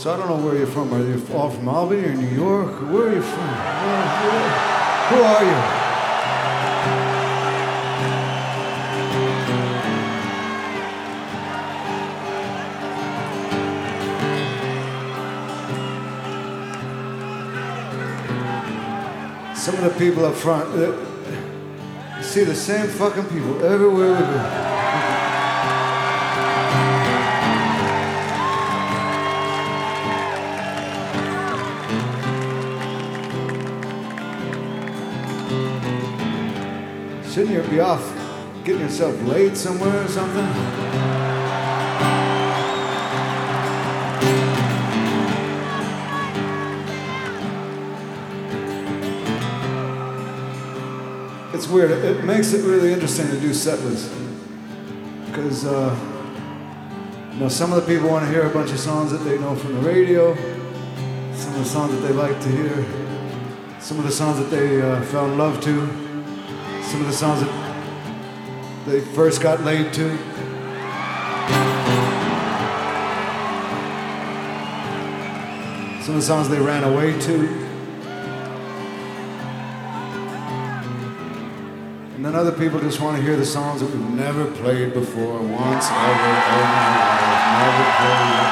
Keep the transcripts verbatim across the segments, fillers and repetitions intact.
So I don't know where you're from. Are you all from Albany or New York? Or where are you from? Where, where, who are you? Some of the people up front, uh, you see the same fucking people everywhere we go. Shouldn't you be off getting yourself laid somewhere or something? It's weird. It makes it really interesting to do set lists. Because, uh, you know, some of the people want to hear a bunch of songs that they know from the radio, some of the songs that they like to hear, some of the songs that they uh, found love to, some of the songs that they first got laid to. Some of the songs they ran away to. And then other people just want to hear the songs that we've never played before, once, ever, ever, never played.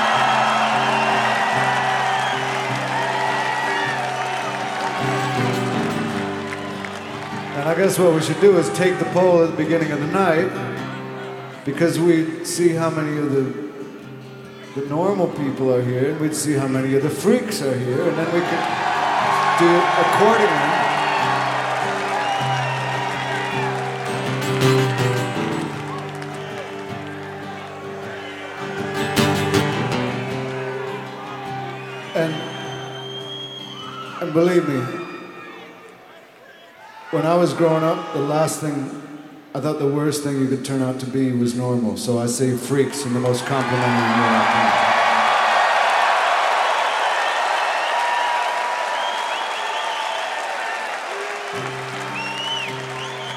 And I guess what we should do is take the poll at the beginning of the night, because we'd see how many of the the normal people are here, and we'd see how many of the freaks are here, and then we could do it accordingly. And, and believe me, when I was growing up, the last thing, I thought the worst thing you could turn out to be was normal. So I say freaks in the most complimentary way I can.